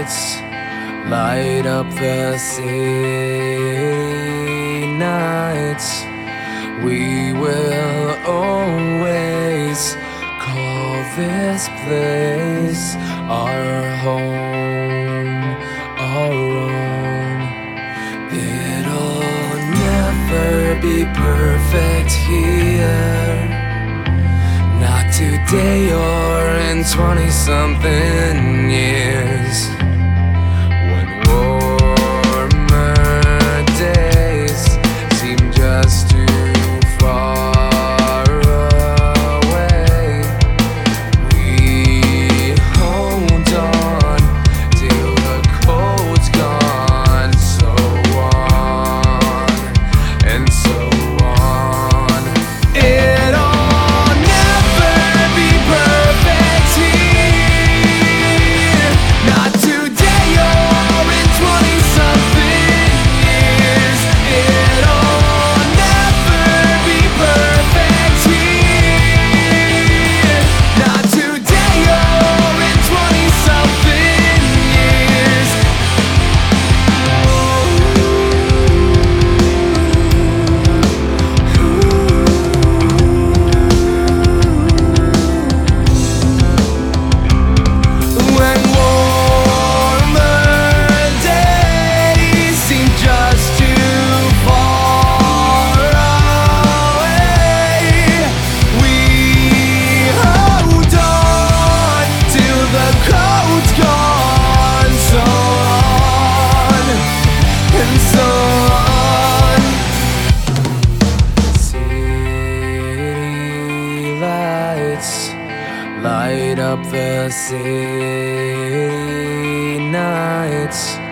lights light up the city nights. We will always call this place our home, our own. It'll never be perfect here, not today or in 20-something years. When warmer days seem just too far away, we hold on till the cold's gone. So on and so on. It'll never be perfect here, not today or in 20-something years. It'll never be perfect here, not today or in 20-something years. When warmer days seem just too far away, we hold on till the cold's gone. So on and so on. City lights light up the city nights.